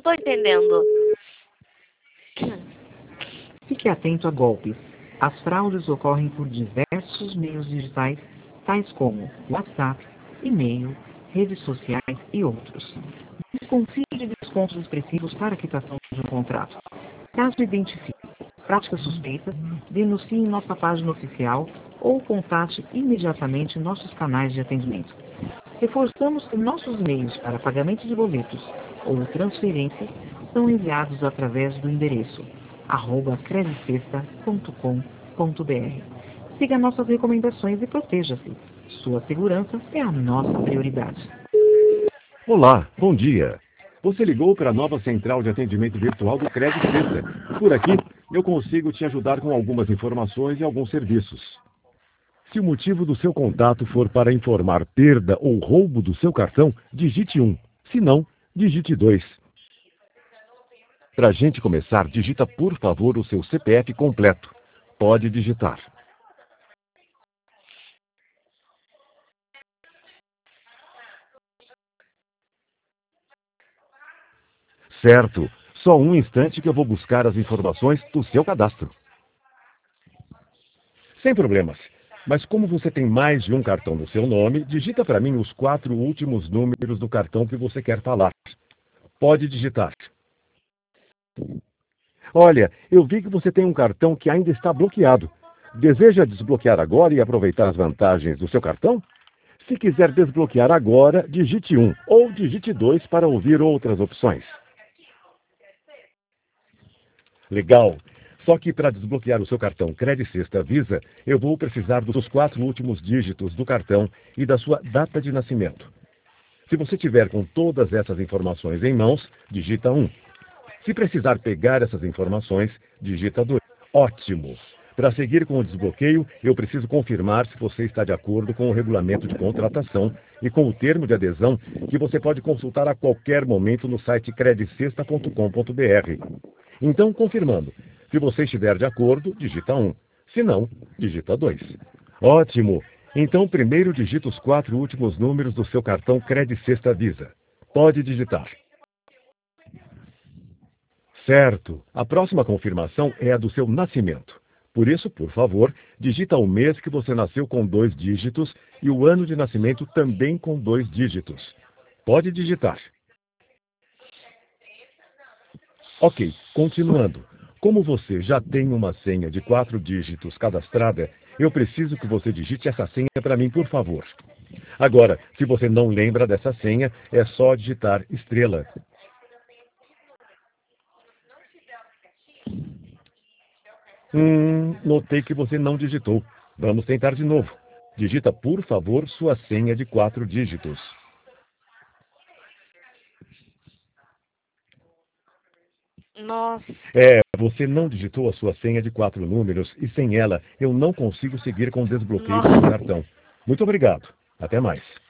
tô entendendo. Fique atento a golpes. As fraudes ocorrem por diversos meios digitais, tais como WhatsApp, e-mail, redes sociais e outros. Desconfie de descontos expressivos para a quitação de um contrato. Caso identifique práticas suspeitas, denuncie em nossa página oficial ou contate imediatamente nossos canais de atendimento. Reforçamos que nossos e-mails para pagamento de boletos ou transferências são enviados através do endereço @credicesta.com.br. Siga nossas recomendações e proteja-se. Sua segurança é a nossa prioridade. Olá, bom dia. Você ligou para a nova central de atendimento virtual do Crédito Sexta. Por aqui, eu consigo te ajudar com algumas informações e alguns serviços. Se o motivo do seu contato for para informar perda ou roubo do seu cartão, digite 1. Se não, digite 2. Para a gente começar, digita por favor o seu CPF completo. Pode digitar. Certo. Só um instante que eu vou buscar as informações do seu cadastro. Sem problemas. Mas como você tem mais de um cartão no seu nome, digita para mim os 4 últimos números do cartão que você quer falar. Pode digitar. Olha, eu vi que você tem um cartão que ainda está bloqueado. Deseja desbloquear agora e aproveitar as vantagens do seu cartão? Se quiser desbloquear agora, digite 1 ou digite 2 para ouvir outras opções. Legal. Só que para desbloquear o seu cartão Credit Sexta Visa, eu vou precisar dos 4 últimos dígitos do cartão e da sua data de nascimento. Se você tiver com todas essas informações em mãos, digita 1. Se precisar pegar essas informações, digita 2. Ótimo! Para seguir com o desbloqueio, eu preciso confirmar se você está de acordo com o regulamento de contratação e com o termo de adesão que você pode consultar a qualquer momento no site credicesta.com.br. Então, confirmando. Se você estiver de acordo, digita 1. Se não, digita 2. Ótimo! Então, primeiro digita os 4 últimos números do seu cartão Credit Sexta Visa. Pode digitar. Certo. A próxima confirmação é a do seu nascimento. Por isso, por favor, digita o mês que você nasceu com 2 dígitos e o ano de nascimento também com 2 dígitos. Pode digitar. Ok, continuando. Como você já tem uma senha de 4 dígitos cadastrada, eu preciso que você digite essa senha para mim, por favor. Agora, se você não lembra dessa senha, é só digitar estrela. Notei que você não digitou. Vamos tentar de novo. Digita, por favor, sua senha de 4 dígitos. Nossa. Você não digitou a sua senha de 4 números e sem ela eu não consigo seguir com o desbloqueio do seu Nossa. cartão. Muito obrigado. Até mais.